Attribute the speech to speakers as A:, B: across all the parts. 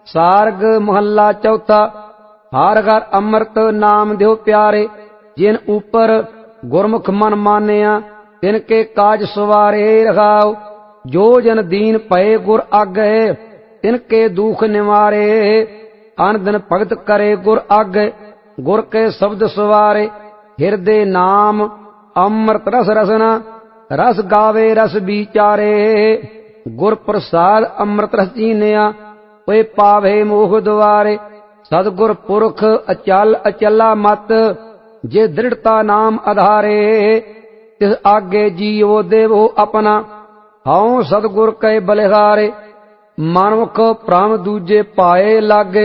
A: सार्ग महला चौथा। हर घर अमृत नाम देव प्यारे, जिन ऊपर गुरमुख मन मानिया तिनके काज सवारे रखाओ। जो जन दीन पए गुर आगे तिनके दुख निवारे। अन दिन भगत करे गुर आगे गुर के शब्द सवारे। हृदय नाम अमृत रस रसना, रस गावे रस विचारे। गुर प्रसाद अमृत रस चीनिया, वे पावे मोह द्वारे। सतगुर पुरख अचल अचला मत, जे दृढ़ता नाम आधारे। तिस आगे जीवो देवो अपना, हाउ सतगुर कै बलिहारे। मानुख भ्रम दूजे पाए लागे,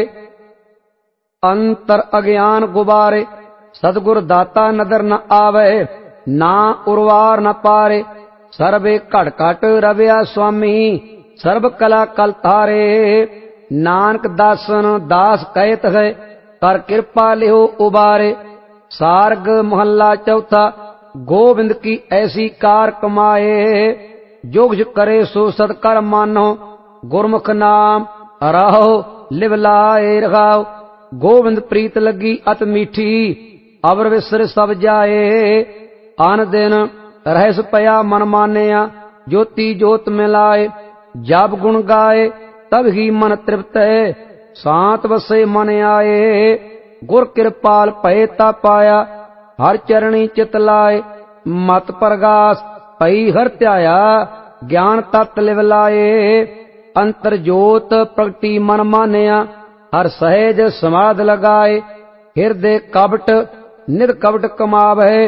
A: अंतर अज्ञान गुबारे। सतगुर दाता नदर न आवे, ना उर्वार न पारे। सर्वे घट घट रविया स्वामी, सर्व कला कल तारे। नानक दासन दास कहत है, कर कृपा लिहो उबारे। सार्ग महला चौथा। गोविंद की ऐसी कार कमाए, जो कुछ करे सो सत्कर मानो। गुरमुख नाम रहो लिव लाए रखाओ। गोविंद प्रीत लगी अत मीठी, अवर विसर सब जाए। आन दिन रहस पया मन मानिया, ज्योति ज्योत मिलाए। जब गुण गाए तब ही मन तृप्त है, शांत बसे मन आए। गुर कृपाल भय ता पाया, हर चरणी चित लाए। मत प्रगास पई हर त्याया, ज्ञान तत् लिव लाए। अंतर जोत प्रगति मन मानिया, हर सहज समाध लगाए। हृदय कपट नित कपट कमावे,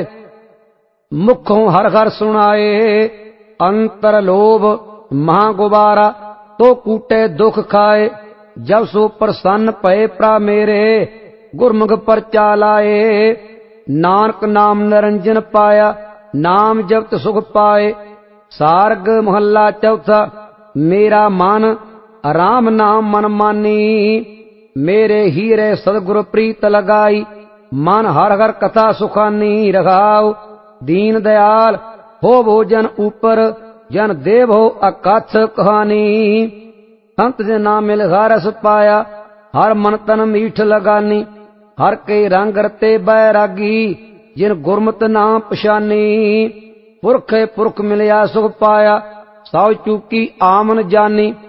A: मुखों हर हर सुनाए। अंतर लोभ महा गुबारा, तो कूटे दुख खाए। जब सो प्रसन्न भय प्रा मेरे, गुरमुख परचा लाए। नानक नाम निरंजन पाया, नाम जपत सुख पाए। सार्ग महला चौथा। मेरा मन राम नाम मन मानी, मेरे हीरे सदगुरु प्रीत लगाई। मन हर हर कथा सुखानी रखाओ। दीन दयाल हो भोजन ऊपर, जन देव हो अकथ कहानी। संत जना मिल रस पाया, हर मन तन मीठ लगानी। हर के रंग रते बैरागी, जिन गुरमत नाम पछानी। पुरखे पुरख मिलया सुख पाया, साव चूकी आमन जानी।